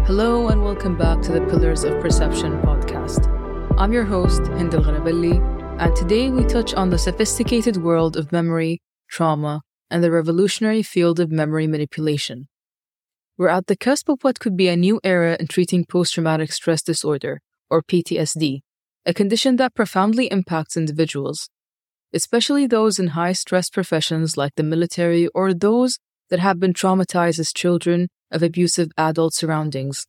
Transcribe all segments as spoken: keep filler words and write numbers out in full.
Hello and welcome back to the Pillars of Perception podcast. I'm your host, Hind Al-Ghanabali, and today we touch on the sophisticated world of memory, trauma, and the revolutionary field of memory manipulation. We're at the cusp of what could be a new era in treating post-traumatic stress disorder, or P T S D, a condition that profoundly impacts individuals, especially those in high-stress professions like the military or those that have been traumatized as children of abusive adult surroundings.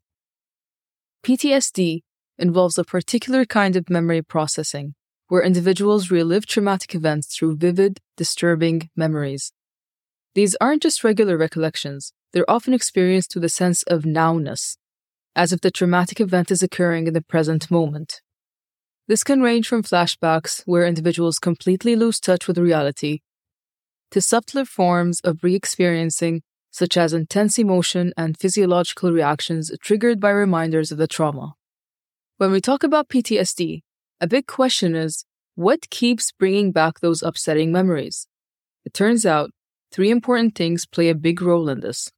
P T S D involves a particular kind of memory processing, where individuals relive traumatic events through vivid, disturbing memories. These aren't just regular recollections, they're often experienced with a sense of nowness, as if the traumatic event is occurring in the present moment. This can range from flashbacks, where individuals completely lose touch with reality, to subtler forms of re-experiencing, such as intense emotion and physiological reactions triggered by reminders of the trauma. When we talk about P T S D, a big question is, what keeps bringing back those upsetting memories? It turns out, three important things play a big role in this.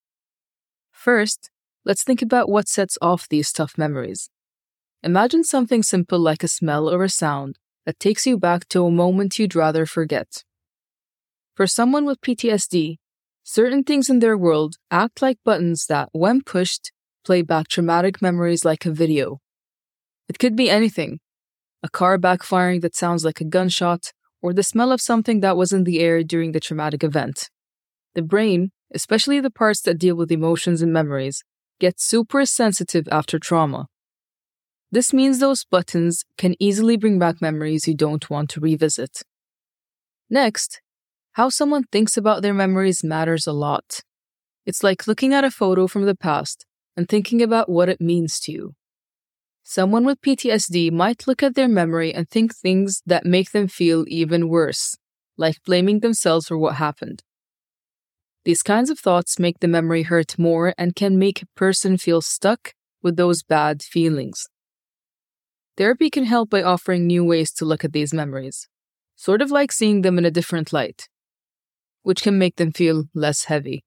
First, let's think about what sets off these tough memories. Imagine something simple like a smell or a sound that takes you back to a moment you'd rather forget. For someone with P T S D, certain things in their world act like buttons that, when pushed, play back traumatic memories like a video. It could be anything: a car backfiring that sounds like a gunshot, or the smell of something that was in the air during the traumatic event. The brain, especially the parts that deal with emotions and memories, gets super sensitive after trauma. This means those buttons can easily bring back memories you don't want to revisit. Next, how someone thinks about their memories matters a lot. It's like looking at a photo from the past and thinking about what it means to you. Someone with P T S D might look at their memory and think things that make them feel even worse, like blaming themselves for what happened. These kinds of thoughts make the memory hurt more and can make a person feel stuck with those bad feelings. Therapy can help by offering new ways to look at these memories, sort of like seeing them in a different light, which can make them feel less heavy.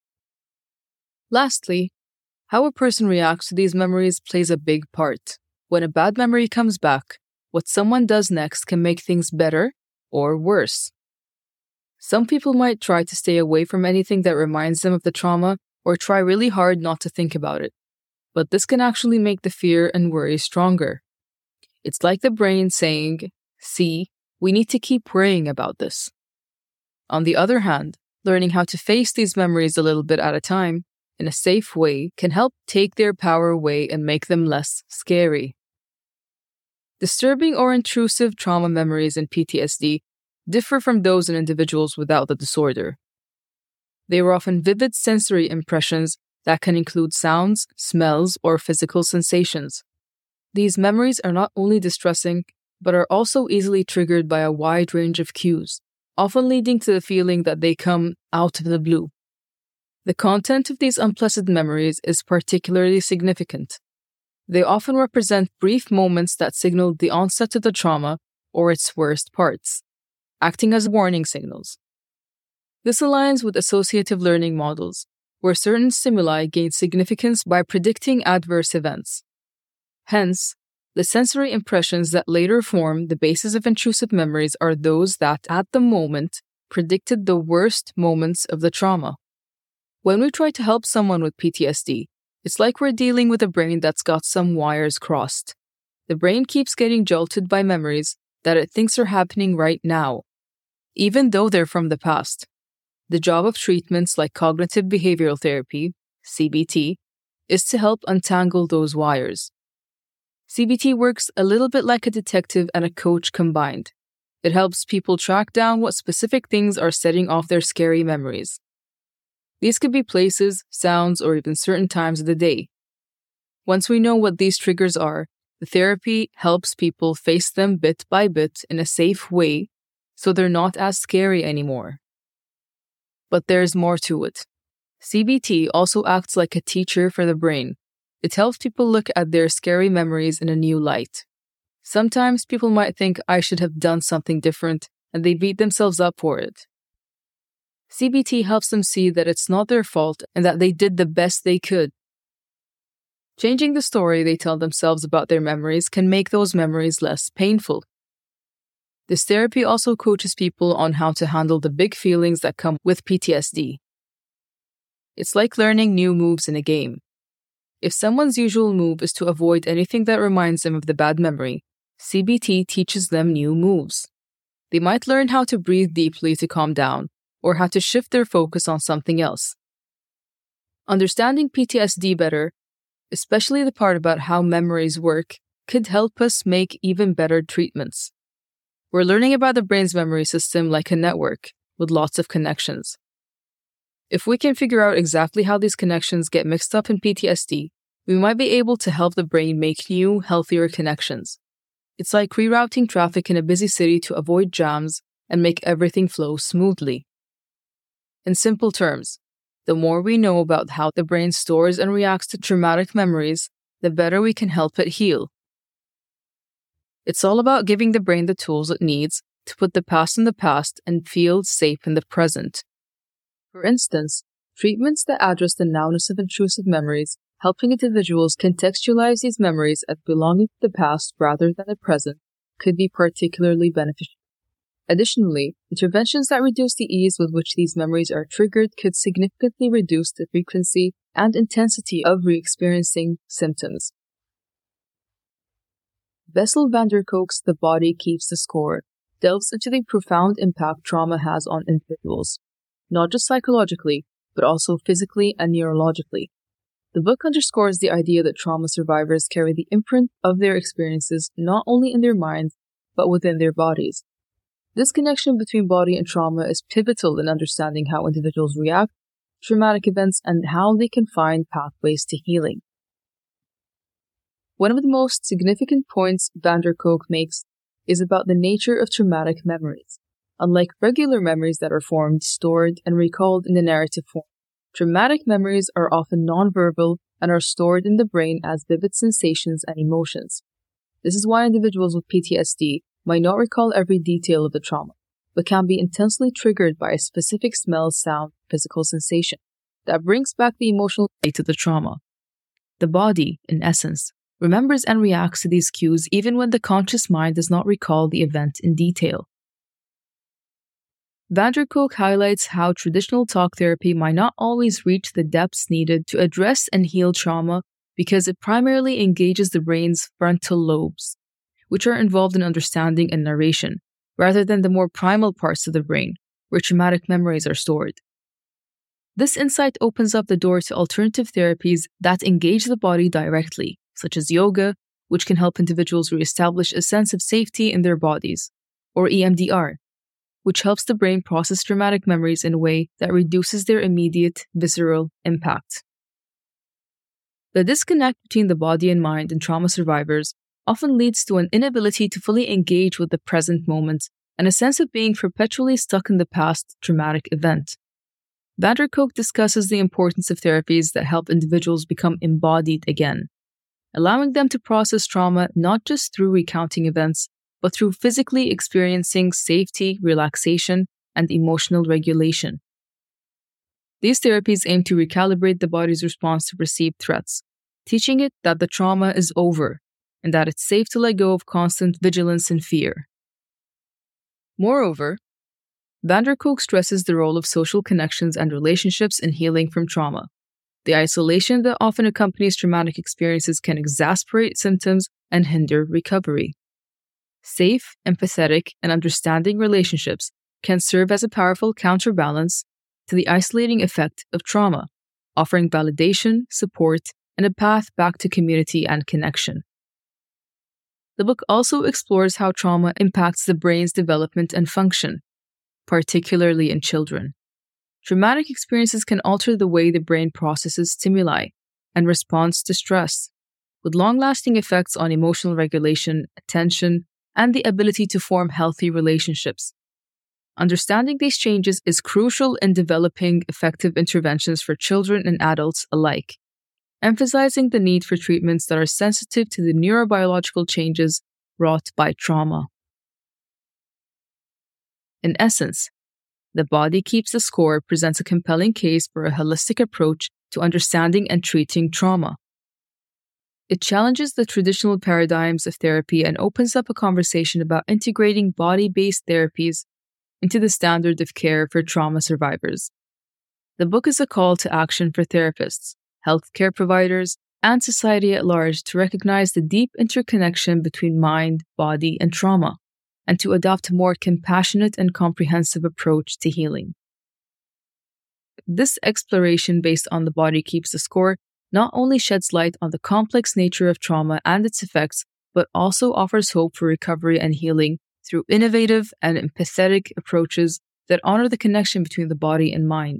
Lastly, how a person reacts to these memories plays a big part. When a bad memory comes back, what someone does next can make things better or worse. Some people might try to stay away from anything that reminds them of the trauma or try really hard not to think about it. But this can actually make the fear and worry stronger. It's like the brain saying, "See, we need to keep worrying about this." On the other hand, learning how to face these memories a little bit at a time, in a safe way, can help take their power away and make them less scary. Disturbing or intrusive trauma memories in P T S D differ from those in individuals without the disorder. They are often vivid sensory impressions that can include sounds, smells, or physical sensations. These memories are not only distressing, but are also easily triggered by a wide range of cues, often leading to the feeling that they come out of the blue. The content of these unpleasant memories is particularly significant. They often represent brief moments that signal the onset of the trauma or its worst parts, acting as warning signals. This aligns with associative learning models, where certain stimuli gain significance by predicting adverse events. Hence, the sensory impressions that later form the basis of intrusive memories are those that, at the moment, predicted the worst moments of the trauma. When we try to help someone with P T S D, it's like we're dealing with a brain that's got some wires crossed. The brain keeps getting jolted by memories that it thinks are happening right now, even though they're from the past. The job of treatments like cognitive behavioral therapy, C B T, is to help untangle those wires. C B T works a little bit like a detective and a coach combined. It helps people track down what specific things are setting off their scary memories. These could be places, sounds, or even certain times of the day. Once we know what these triggers are, the therapy helps people face them bit by bit in a safe way so they're not as scary anymore. But there's more to it. C B T also acts like a teacher for the brain. It helps people look at their scary memories in a new light. Sometimes people might think I should have done something different, and they beat themselves up for it. C B T helps them see that it's not their fault and that they did the best they could. Changing the story they tell themselves about their memories can make those memories less painful. This therapy also coaches people on how to handle the big feelings that come with P T S D. It's like learning new moves in a game. If someone's usual move is to avoid anything that reminds them of the bad memory, C B T teaches them new moves. They might learn how to breathe deeply to calm down, or how to shift their focus on something else. Understanding P T S D better, especially the part about how memories work, could help us make even better treatments. We're learning about the brain's memory system like a network with lots of connections. If we can figure out exactly how these connections get mixed up in P T S D, we might be able to help the brain make new, healthier connections. It's like rerouting traffic in a busy city to avoid jams and make everything flow smoothly. In simple terms, the more we know about how the brain stores and reacts to traumatic memories, the better we can help it heal. It's all about giving the brain the tools it needs to put the past in the past and feel safe in the present. For instance, treatments that address the nowness of intrusive memories, helping individuals contextualize these memories as belonging to the past rather than the present, could be particularly beneficial. Additionally, interventions that reduce the ease with which these memories are triggered could significantly reduce the frequency and intensity of re-experiencing symptoms. Bessel van der Kolk's The Body Keeps the Score delves into the profound impact trauma has on individuals, not just psychologically, but also physically and neurologically. The book underscores the idea that trauma survivors carry the imprint of their experiences not only in their minds, but within their bodies. This connection between body and trauma is pivotal in understanding how individuals react to traumatic events and how they can find pathways to healing. One of the most significant points van der Kolk makes is about the nature of traumatic memories. Unlike regular memories that are formed, stored, and recalled in a narrative form, traumatic memories are often nonverbal and are stored in the brain as vivid sensations and emotions. This is why individuals with P T S D might not recall every detail of the trauma, but can be intensely triggered by a specific smell, sound, physical sensation that brings back the emotional state of the trauma. The body, in essence, remembers and reacts to these cues even when the conscious mind does not recall the event in detail. Van der Kolk highlights how traditional talk therapy might not always reach the depths needed to address and heal trauma because it primarily engages the brain's frontal lobes, which are involved in understanding and narration, rather than the more primal parts of the brain, where traumatic memories are stored. This insight opens up the door to alternative therapies that engage the body directly, such as yoga, which can help individuals reestablish a sense of safety in their bodies, or E M D R, which helps the brain process traumatic memories in a way that reduces their immediate, visceral impact. The disconnect between the body and mind in trauma survivors often leads to an inability to fully engage with the present moment and a sense of being perpetually stuck in the past traumatic event. Van der Kolk discusses the importance of therapies that help individuals become embodied again, allowing them to process trauma not just through recounting events, but through physically experiencing safety, relaxation, and emotional regulation. These therapies aim to recalibrate the body's response to perceived threats, teaching it that the trauma is over and that it's safe to let go of constant vigilance and fear. Moreover, van der Kolk stresses the role of social connections and relationships in healing from trauma. The isolation that often accompanies traumatic experiences can exasperate symptoms and hinder recovery. Safe, empathetic, and understanding relationships can serve as a powerful counterbalance to the isolating effect of trauma, offering validation, support, and a path back to community and connection. The book also explores how trauma impacts the brain's development and function, particularly in children. Traumatic experiences can alter the way the brain processes stimuli and responds to stress, with long-lasting effects on emotional regulation, attention, and the ability to form healthy relationships. Understanding these changes is crucial in developing effective interventions for children and adults alike, emphasizing the need for treatments that are sensitive to the neurobiological changes wrought by trauma. In essence, The Body Keeps the Score presents a compelling case for a holistic approach to understanding and treating trauma. It challenges the traditional paradigms of therapy and opens up a conversation about integrating body-based therapies into the standard of care for trauma survivors. The book is a call to action for therapists, healthcare providers, and society at large to recognize the deep interconnection between mind, body, and trauma, and to adopt a more compassionate and comprehensive approach to healing. This exploration based on The Body Keeps the Score not only sheds light on the complex nature of trauma and its effects, but also offers hope for recovery and healing through innovative and empathetic approaches that honor the connection between the body and mind.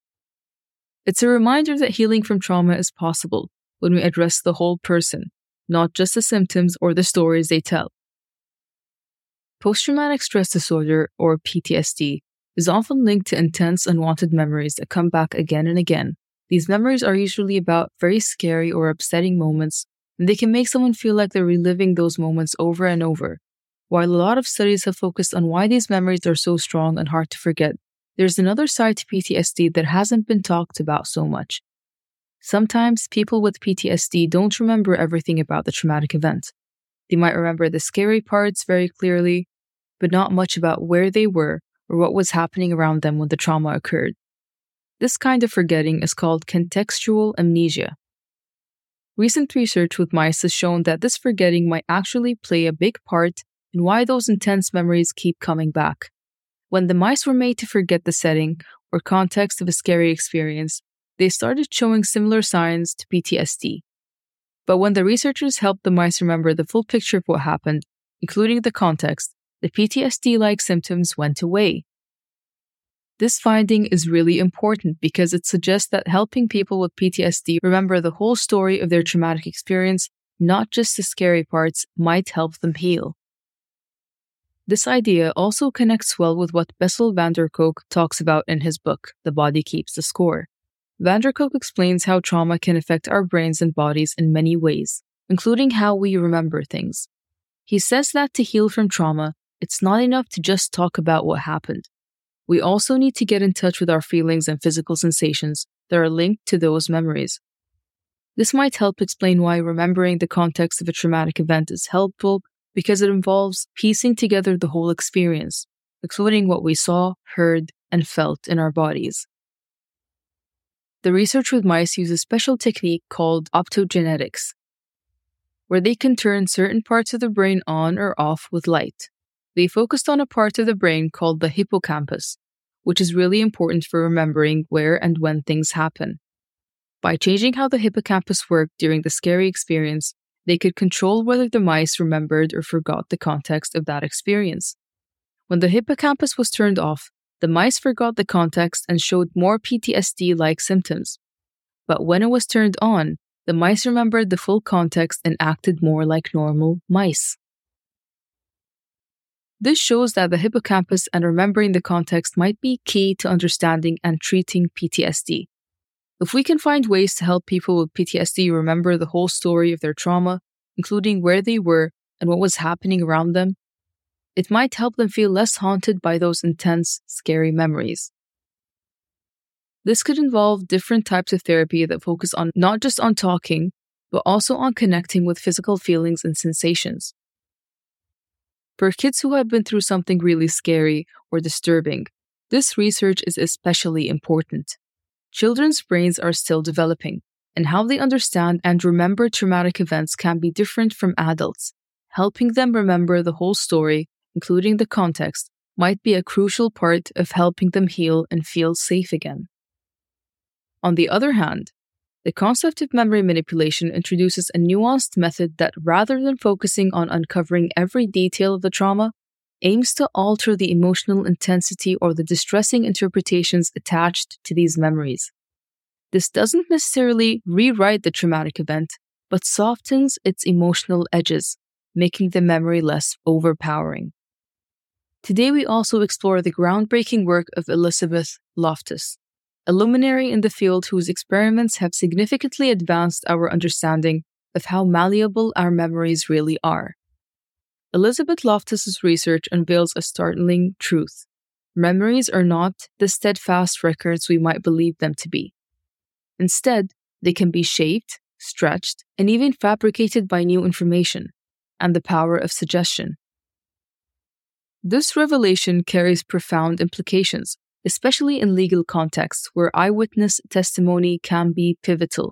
It's a reminder that healing from trauma is possible when we address the whole person, not just the symptoms or the stories they tell. Post-traumatic stress disorder, or P T S D, is often linked to intense unwanted memories that come back again and again. These memories are usually about very scary or upsetting moments, and they can make someone feel like they're reliving those moments over and over. While a lot of studies have focused on why these memories are so strong and hard to forget, there's another side to P T S D that hasn't been talked about so much. Sometimes people with P T S D don't remember everything about the traumatic event. They might remember the scary parts very clearly, but not much about where they were or what was happening around them when the trauma occurred. This kind of forgetting is called contextual amnesia. Recent research with mice has shown that this forgetting might actually play a big part in why those intense memories keep coming back. When the mice were made to forget the setting or context of a scary experience, they started showing similar signs to P T S D. But when the researchers helped the mice remember the full picture of what happened, including the context, the P T S D-like symptoms went away. This finding is really important because it suggests that helping people with P T S D remember the whole story of their traumatic experience, not just the scary parts, might help them heal. This idea also connects well with what Bessel van der Kolk talks about in his book, The Body Keeps the Score. Van der Kolk explains how trauma can affect our brains and bodies in many ways, including how we remember things. He says that to heal from trauma, it's not enough to just talk about what happened. We also need to get in touch with our feelings and physical sensations that are linked to those memories. This might help explain why remembering the context of a traumatic event is helpful, because it involves piecing together the whole experience, including what we saw, heard, and felt in our bodies. The research with mice uses a special technique called optogenetics, where they can turn certain parts of the brain on or off with light. They focused on a part of the brain called the hippocampus, which is really important for remembering where and when things happen. By changing how the hippocampus worked during the scary experience, they could control whether the mice remembered or forgot the context of that experience. When the hippocampus was turned off, the mice forgot the context and showed more P T S D-like symptoms. But when it was turned on, the mice remembered the full context and acted more like normal mice. This shows that the hippocampus and remembering the context might be key to understanding and treating P T S D. If we can find ways to help people with P T S D remember the whole story of their trauma, including where they were and what was happening around them, it might help them feel less haunted by those intense, scary memories. This could involve different types of therapy that focus on not just on talking, but also on connecting with physical feelings and sensations. For kids who have been through something really scary or disturbing, this research is especially important. Children's brains are still developing, and how they understand and remember traumatic events can be different from adults. Helping them remember the whole story, including the context, might be a crucial part of helping them heal and feel safe again. On the other hand, the concept of memory manipulation introduces a nuanced method that, rather than focusing on uncovering every detail of the trauma, aims to alter the emotional intensity or the distressing interpretations attached to these memories. This doesn't necessarily rewrite the traumatic event, but softens its emotional edges, making the memory less overpowering. Today we also explore the groundbreaking work of Elizabeth Loftus, a luminary in the field whose experiments have significantly advanced our understanding of how malleable our memories really are. Elizabeth Loftus's research unveils a startling truth. Memories are not the steadfast records we might believe them to be. Instead, they can be shaped, stretched, and even fabricated by new information and the power of suggestion. This revelation carries profound implications, especially in legal contexts where eyewitness testimony can be pivotal.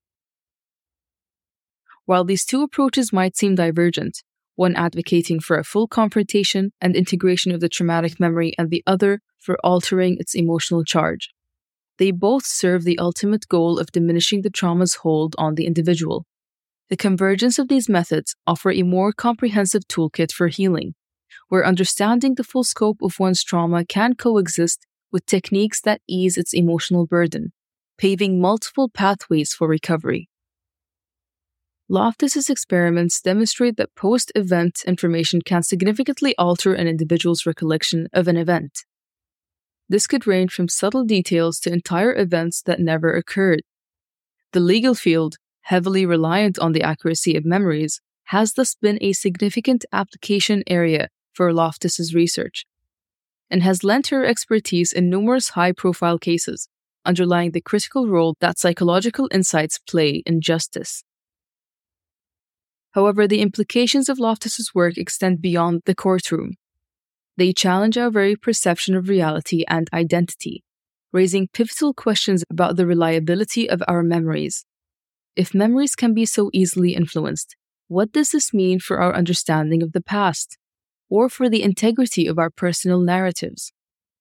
While these two approaches might seem divergent, one advocating for a full confrontation and integration of the traumatic memory and the other for altering its emotional charge, they both serve the ultimate goal of diminishing the trauma's hold on the individual. The convergence of these methods offer a more comprehensive toolkit for healing, where understanding the full scope of one's trauma can coexist with techniques that ease its emotional burden, paving multiple pathways for recovery. Loftus's experiments demonstrate that post-event information can significantly alter an individual's recollection of an event. This could range from subtle details to entire events that never occurred. The legal field, heavily reliant on the accuracy of memories, has thus been a significant application area for Loftus's research, and has lent her expertise in numerous high-profile cases, underlying the critical role that psychological insights play in justice. However, the implications of Loftus's work extend beyond the courtroom. They challenge our very perception of reality and identity, raising pivotal questions about the reliability of our memories. If memories can be so easily influenced, what does this mean for our understanding of the past, or for the integrity of our personal narratives?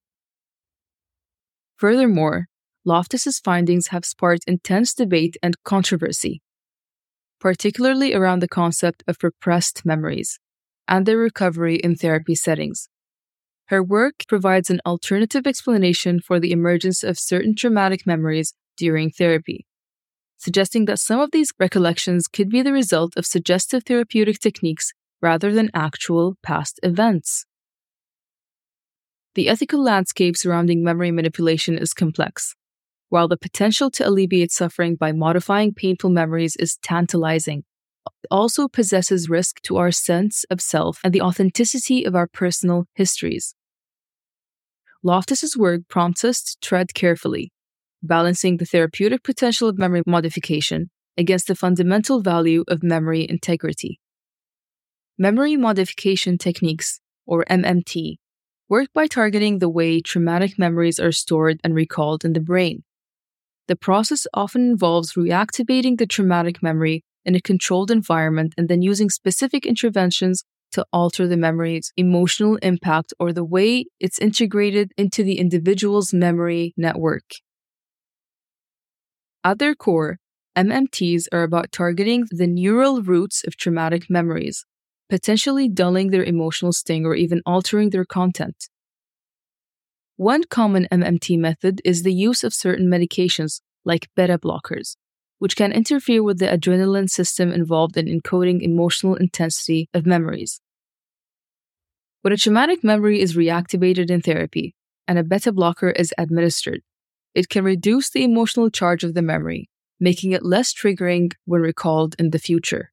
Furthermore, Loftus's findings have sparked intense debate and controversy, particularly around the concept of repressed memories and their recovery in therapy settings. Her work provides an alternative explanation for the emergence of certain traumatic memories during therapy, suggesting that some of these recollections could be the result of suggestive therapeutic techniques rather than actual past events. The ethical landscape surrounding memory manipulation is complex. While the potential to alleviate suffering by modifying painful memories is tantalizing, it also possesses risk to our sense of self and the authenticity of our personal histories. Loftus's work prompts us to tread carefully, balancing the therapeutic potential of memory modification against the fundamental value of memory integrity. Memory modification techniques, or M M T, work by targeting the way traumatic memories are stored and recalled in the brain. The process often involves reactivating the traumatic memory in a controlled environment and then using specific interventions to alter the memory's emotional impact or the way it's integrated into the individual's memory network. At their core, M M Ts are about targeting the neural roots of traumatic memories, potentially dulling their emotional sting or even altering their content. One common M M T method is the use of certain medications, like beta blockers, which can interfere with the adrenaline system involved in encoding emotional intensity of memories. When a traumatic memory is reactivated in therapy and a beta blocker is administered, it can reduce the emotional charge of the memory, making it less triggering when recalled in the future.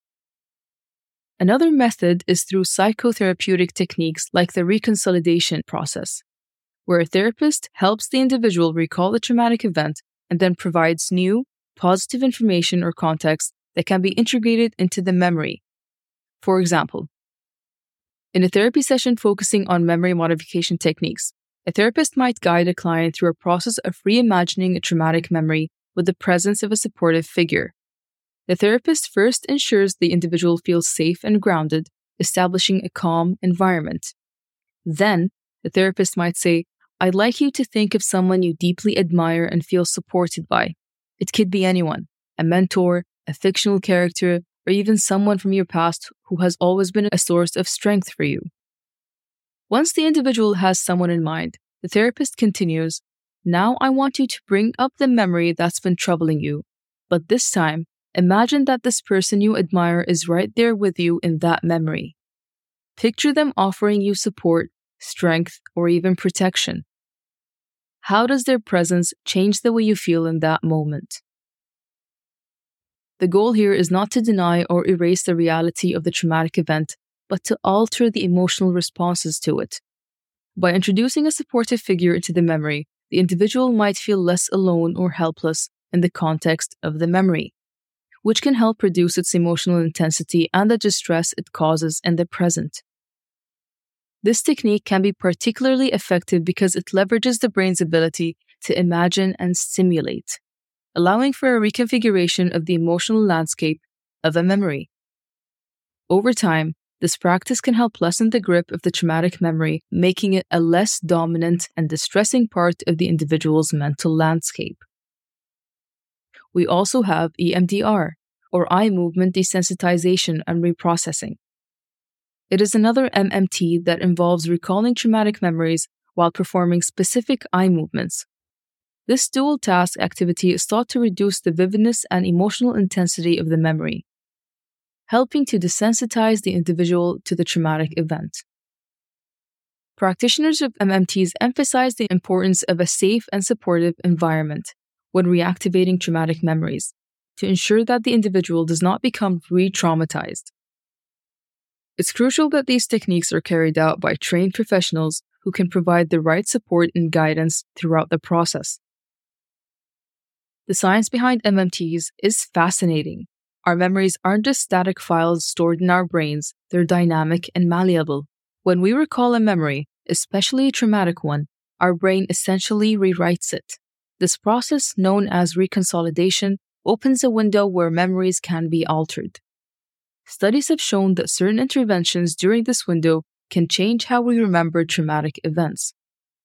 Another method is through psychotherapeutic techniques like the reconsolidation process, where a therapist helps the individual recall the traumatic event and then provides new, positive information or context that can be integrated into the memory. For example, in a therapy session focusing on memory modification techniques, a therapist might guide a client through a process of reimagining a traumatic memory with the presence of a supportive figure. The therapist first ensures the individual feels safe and grounded, establishing a calm environment. Then, the therapist might say, "I'd like you to think of someone you deeply admire and feel supported by. It could be anyone, a mentor, a fictional character, or even someone from your past who has always been a source of strength for you." Once the individual has someone in mind, the therapist continues, "Now I want you to bring up the memory that's been troubling you, but this time, imagine that this person you admire is right there with you in that memory. Picture them offering you support, strength, or even protection. How does their presence change the way you feel in that moment?" The goal here is not to deny or erase the reality of the traumatic event, but to alter the emotional responses to it. By introducing a supportive figure into the memory, the individual might feel less alone or helpless in the context of the memory. which can help reduce its emotional intensity and the distress it causes in the present. This technique can be particularly effective because it leverages the brain's ability to imagine and simulate, allowing for a reconfiguration of the emotional landscape of a memory. Over time, this practice can help lessen the grip of the traumatic memory, making it a less dominant and distressing part of the individual's mental landscape. We also have E M D R, or eye movement desensitization and reprocessing. It is another M M T that involves recalling traumatic memories while performing specific eye movements. This dual task activity is thought to reduce the vividness and emotional intensity of the memory, helping to desensitize the individual to the traumatic event. Practitioners of M M Ts emphasize the importance of a safe and supportive environment when reactivating traumatic memories to ensure that the individual does not become re-traumatized. It's crucial that these techniques are carried out by trained professionals who can provide the right support and guidance throughout the process. The science behind M M Ts is fascinating. Our memories aren't just static files stored in our brains, they're dynamic and malleable. When we recall a memory, especially a traumatic one, our brain essentially rewrites it. This process, known as reconsolidation, opens a window where memories can be altered. Studies have shown that certain interventions during this window can change how we remember traumatic events.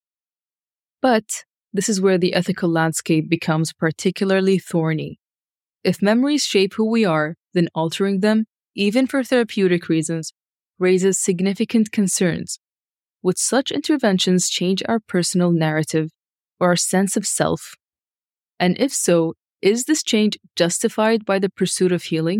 But this is where the ethical landscape becomes particularly thorny. If memories shape who we are, then altering them, even for therapeutic reasons, raises significant concerns. Would such interventions change our personal narrative or our sense of self? And if so, is this change justified by the pursuit of healing?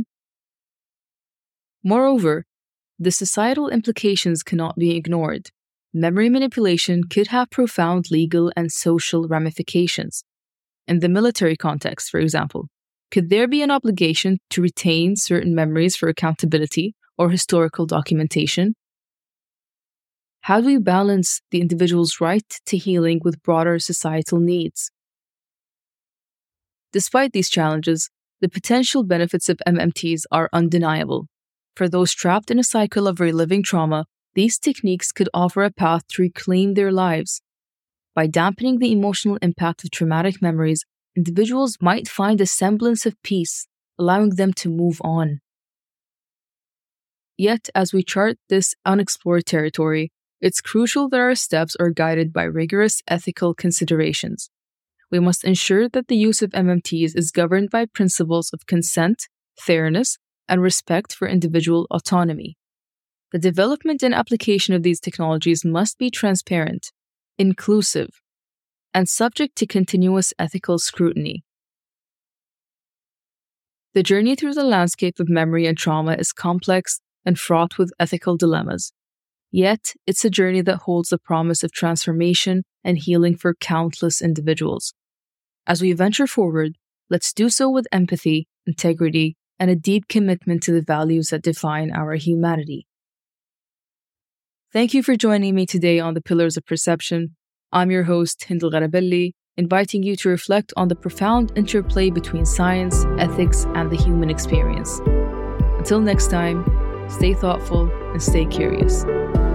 Moreover, the societal implications cannot be ignored. Memory manipulation could have profound legal and social ramifications. In the military context, for example, could there be an obligation to retain certain memories for accountability or historical documentation? How do we balance the individual's right to healing with broader societal needs? Despite these challenges, the potential benefits of M M Ts are undeniable. For those trapped in a cycle of reliving trauma, these techniques could offer a path to reclaim their lives. By dampening the emotional impact of traumatic memories, individuals might find a semblance of peace, allowing them to move on. Yet, as we chart this unexplored territory, it's crucial that our steps are guided by rigorous ethical considerations. We must ensure that the use of M M Ts is governed by principles of consent, fairness, and respect for individual autonomy. The development and application of these technologies must be transparent, inclusive, and subject to continuous ethical scrutiny. The journey through the landscape of memory and trauma is complex and fraught with ethical dilemmas. Yet, it's a journey that holds the promise of transformation and healing for countless individuals. As we venture forward, let's do so with empathy, integrity, and a deep commitment to the values that define our humanity. Thank you for joining me today on the Pillars of Perception. I'm your host, Hind Al-Gharabelli, inviting you to reflect on the profound interplay between science, ethics, and the human experience. Until next time, stay thoughtful and stay curious.